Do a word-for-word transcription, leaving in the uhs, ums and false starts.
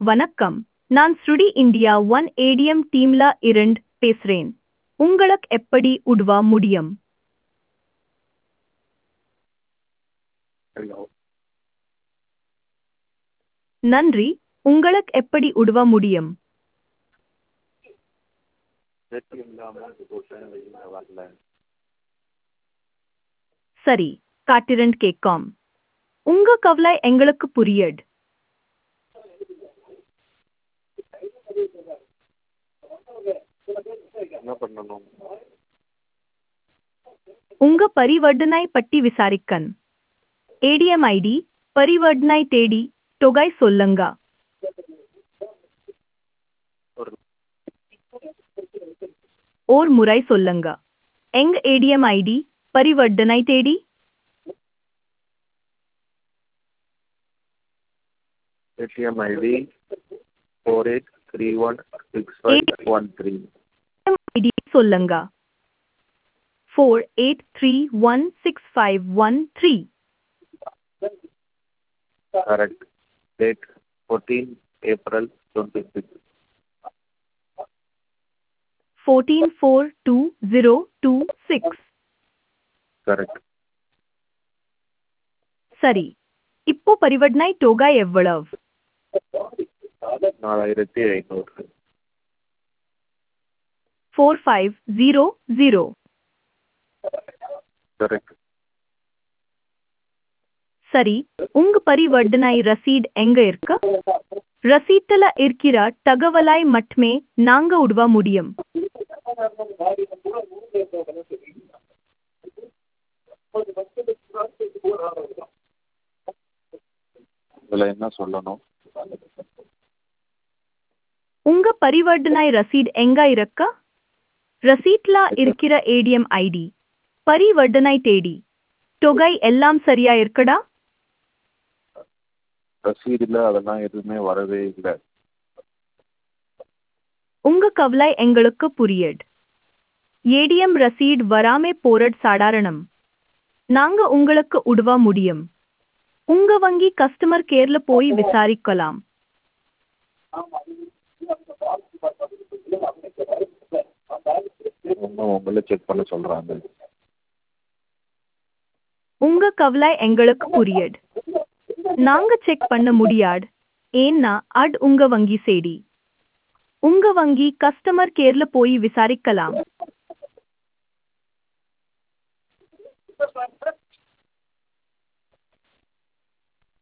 வணக்கம். நான் ஸ்ருடி India one ATM டீம்ல இருந்து பேசுறேன். உங்களுக்கு எப்படி உதவ முடியும்? Hello. நன்றி. உங்களுக்கு எப்படி உதவ முடியும்? ஏடிஎம்ல அமௌண்ட் போட்டேன் வெளியில வரல. சரி, காட்டிரண்ட் கேட்கும். உங்க கவலை எங்களுக்கு புரியுது. என்ன பண்ணணும்? உங்க பரிவர்த்தனை பற்றி விசாரிக்கன். ஏடிஎம் ஐடி, பரிவர்த்தனை தேடி, தொகை சொல்லுங்க. ஒரு ஓர் முறை சொல்லுங்க. எங்க ஏடிஎம் ஐடி, பரிவர்த்தனை தேடி? ATM ID four eight three one six five one three. ID சொல்லுங்க. Four eight three one six five one three. Correct. Date fourteen April twenty six. Fourteen four two zero two six. Correct. சரி. இப்போ பரிவர்த்தனை தொகை எவ்வளவு? நாலாயிரத்தி ஐநூறு. Four five zero zero. Correct. சரி. உங்க பரிவர்த்தனை ரசீட் எங்க இருக்கு? ரசீட்டுல இருக்கிற தகவலை மட்டுமே நாங்க உதவ முடியும். இதுல என்ன சொல்லணும்? உங்க பரிவர்த்தனை ரசீட் எங்க இருக்கு? ரசீட்ல இருக்கிற ஏடிஎம் ஐடி, பரிவர்த்தனை தேடி, தொகை எல்லாம் சரியா இருக்குடா? ரசீதுல அதெல்லாம் எதுவுமே வரவே இல்லை. உங்க கவலை எங்களுக்கு புரியுது. ஏடிஎம் ரசீட் வராமே போறது சாதாரணம். நாங்க உங்களுக்கு உதவ முடியும். உங்க வங்கி கஸ்டமர் கேர்ல போய் விசாரிக்கலாம். இன்னும் உங்களை செக் பண்ண சொல்றாங்க. உங்க கவலை எங்களுக்கு புரியுது. நாங்க செக் பண்ண முடியாது. ஏன்னா அது உங்க வங்கி சேடி. உங்க வங்கி கஸ்டமர் கேர்ல போய் விசாரிக்கலாம்.